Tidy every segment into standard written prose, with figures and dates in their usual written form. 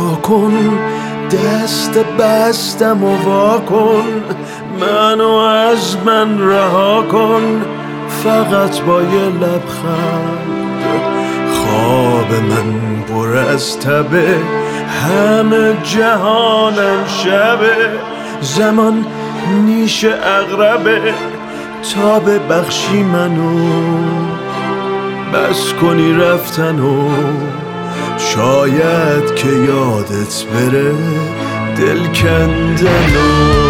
کن، دست بستم و وا کن، منو از من رها کن، فقط با یه لبخند. خواب من پر از تبه، همه جهانم شبه، زمان نیش اغربه، تا ببخشی منو، بس کنی رفتنو، شاید که یادت بره دل کندنو.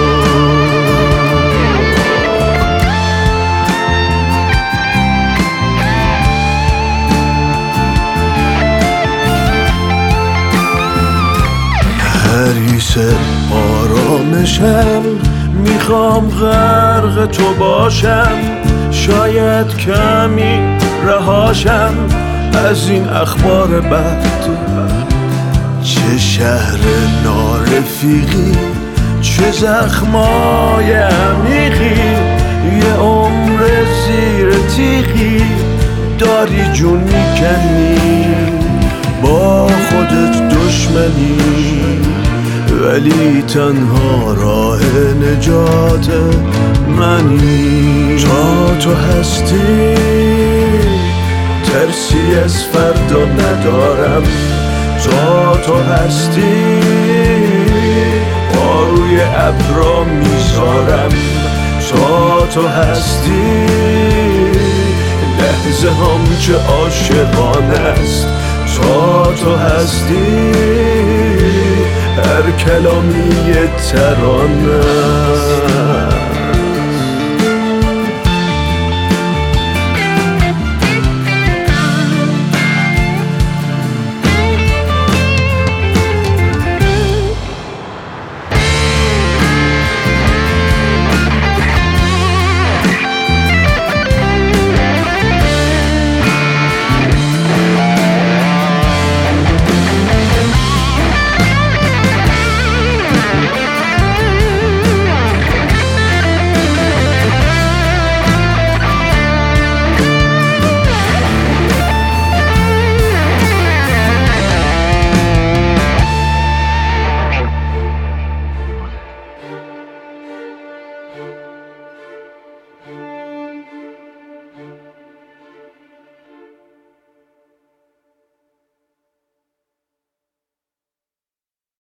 حریص آرامشم، میخوام غرق تو باشم، شاید کمی رهاشم از این اخبار بد. چه شهر نارفیقی، چه زخمای عمیقی، یه عمر زیر تیغی داری جون میکنی، با خودت دشمنی، ولی تنها راه نجات منی. تا تو هستی ترسی از فردا ندارم، تا تو هستی روی ابرا میذارم، تا تو هستی لحظه هم چه عاشقانه است، تا تو هستی هر کلامی ترانه است.